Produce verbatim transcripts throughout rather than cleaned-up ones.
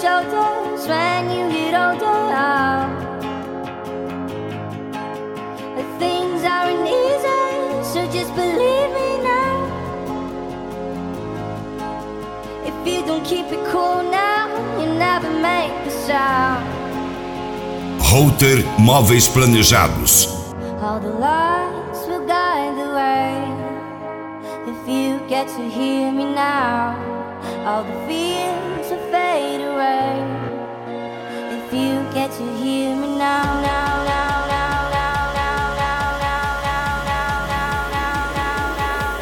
shoulders when you get older. Things aren't easy, so just believe me now. If you don't keep it cool now, you never make the sound. Router Móveis Planejados. All the lights will guide the way. If you get to hear me now, all the fears will fade away. If you get to hear me now, now, now, now, now, now, now, now, now, now, now, now, now, now,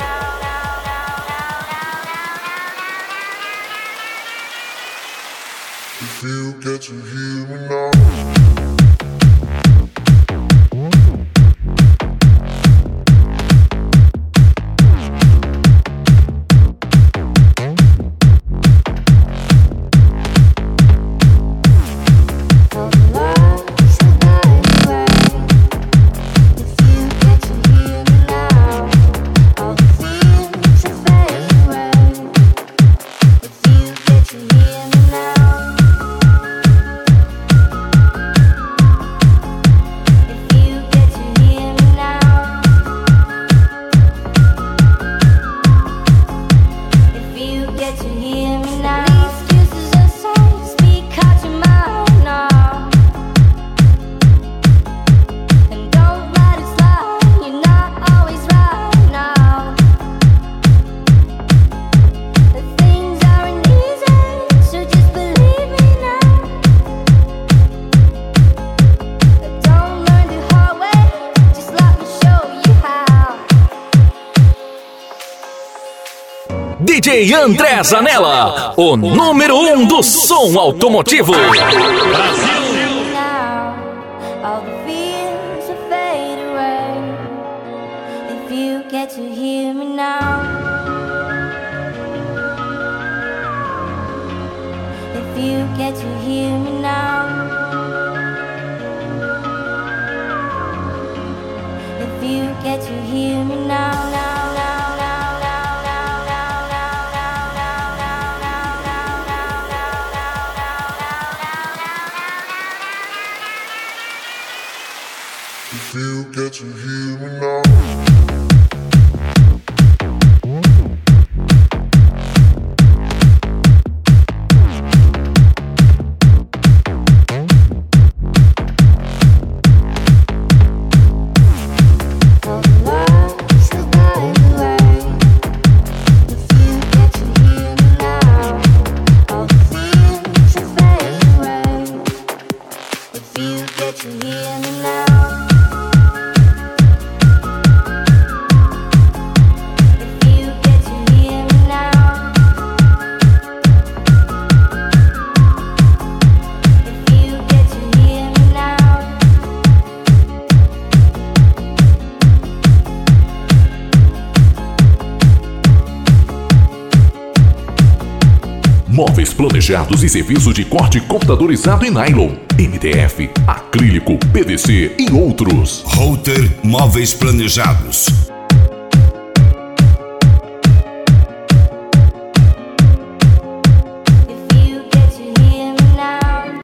now, now, now, now. If you get to hear me now. D J André Zanella, o número um do som automotivo. Brasil. All the fears will fade away. If you get to hear me now. If you get to hear me now. If you get to hear me now, now, now, now, now, now, now, now, now, now, now, now, now, now, now, now. If you get to hear me now. Móveis planejados e serviço de corte computadorizado em nylon, M D F, acrílico, P V C e outros. Router Móveis Planejados.